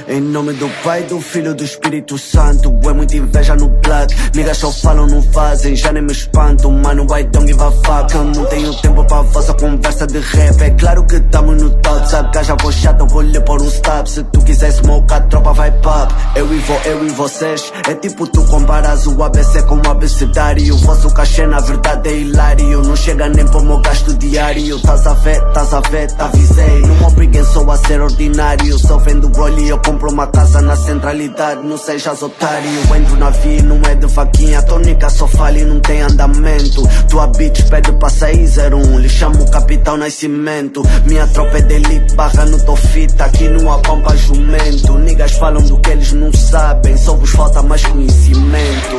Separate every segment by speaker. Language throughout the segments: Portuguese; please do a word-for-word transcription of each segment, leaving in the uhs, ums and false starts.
Speaker 1: Em nome do Pai, do Filho e do Espírito Santo. É muita inveja no blood. Niggas só falam, não fazem, já nem me espanto. Mano, I don't give a fuck. Eu não tenho tempo pra vossa conversa de rap. É claro que tamo no top. Sabe, gaja, vou chata, vou lhe pôr um stop. Se tu quiser smoke, a tropa vai pop. Eu e vou, eu e vocês. É tipo tu comparas o A B C com o abecedário. O vosso cachê na verdade é hilário. Não chega nem pro meu gasto diário. Tás a ver, tás a ver, te avisei. Não me obriguem só a ser ordinário. Só vendo rolê, eu compro uma casa na centralidade. Não sejas otário. Entro na via, não é de vaquinha. A tónica só falha e não tem andamento. Tua bitch pede pra sair zero um. Lhe chamo o Capitão Nascimento. Minha tropa é de elite, barra no tofita. Aqui não há pão pra jumento. Niggas falam do que eles não sabem. Só vos falta mais conhecimento.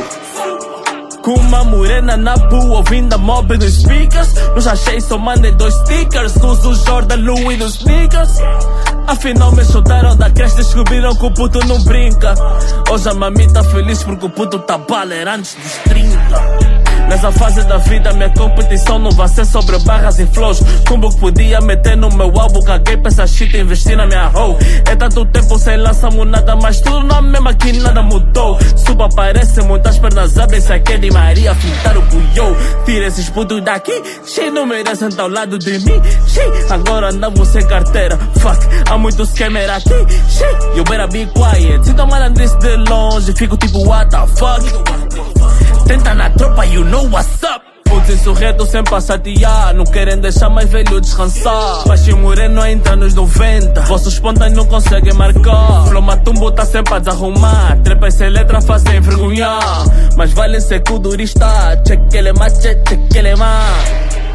Speaker 2: Com uma morena na rua, ouvindo a mob nos speakers. Nos achei, só mandei dois stickers. Uso Jordan, Louis nos sneakers. Afinal me soltaram da cresta e descobriram que o puto não brinca. Hoje a mami tá feliz porque o puto tá baler antes dos trinta. Nessa fase da vida minha competição não vai ser sobre barras e flows. Como que podia meter no meu álbum, caguei pra essa shit e investi na minha hoe. É tanto tempo sem lançamos nada, mas tudo na mesma que nada mudou. Suba aparece, muitas pernas abrem-se aqui de Maria, fintar o buiô. Tira esses putos daqui, xi, não merecem estar ao lado de mim, xi. Agora andamos sem carteira, fuck, há muito scammer aqui, xi. You better be quiet, sinto malandrice de longe, fico tipo what the fuck. Tenta na tropa, you know what's up. Putz insurreto sempre a chatear. Não querem deixar mais velho descansar. Baixinho moreno entra nos noventa. Vossos pontas não conseguem marcar. Flow Matumbo tá sempre a desarrumar. Trepas sem letra fazem envergonhar. Mas vale ser kudurista. Check ele mais, check ele mais.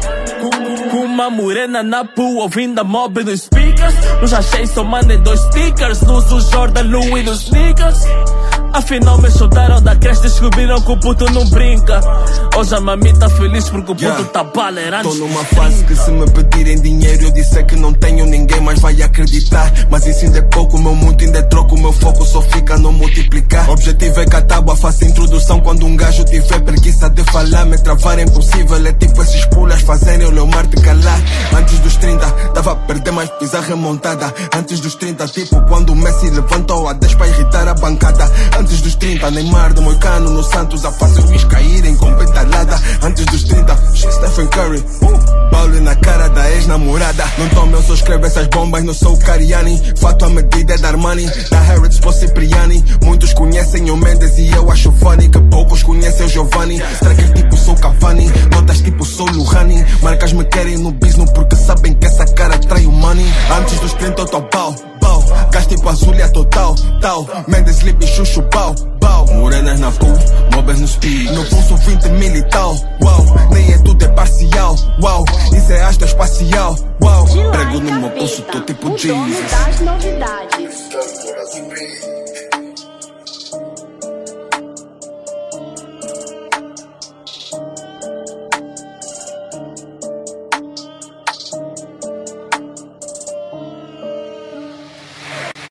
Speaker 2: Com uma morena na rua, ouvindo a mob nos speakers. Nos achei, só mandei dois stickers. No uso Jordan, Louis nos sneakers. Afinal me soltaram da cresta e descobriram que o puto não brinca. Hoje a mami tá feliz porque o puto yeah. tá baler antes.
Speaker 3: Tô numa fase que se me pedirem dinheiro eu disser que não tenho, ninguém mais vai acreditar. Mas isso ainda é pouco, meu muito ainda é troco. Meu foco só fica no multiplicar. Objetivo é que a tábua faça introdução. Quando um gajo tiver preguiça de falar, me travar é impossível. É tipo esses pulas fazerem o Leomar te calar. Antes dos trinta, dava a perder mais pisar remontada. Antes dos trinta, tipo quando o Messi levantou a dez pra irritar a bancada. Antes dos trinta, Neymar de Moicano no Santos a fazer os caírem com petalada. Antes dos trinta, Stephen Curry, uh, Paulo na cara da ex-namorada. Não tome, eu só escrevo essas bombas, não sou o Cariani. Fato a medida é da Armani, da Harrods pro Cipriani. Muitos conhecem o Mendes e eu acho funny. Que poucos conhecem o Giovanni. Tracker tipo sou Cavani, notas tipo sou Luhani. Marcas me querem no business porque sabem que essa cara trai o money. Antes dos trinta eu tô pau. Gás tipo azul e a total, tal. Mendes, Lip e Xuxo, bau, bau. Morenas na pool, mobs no speed. No pulso vinte mil e tal, uau. Nem é tudo, é parcial, uau. Isso é asta espacial, uau. Prego no meu pulso, tô tipo Jesus.
Speaker 4: O dono das novidades.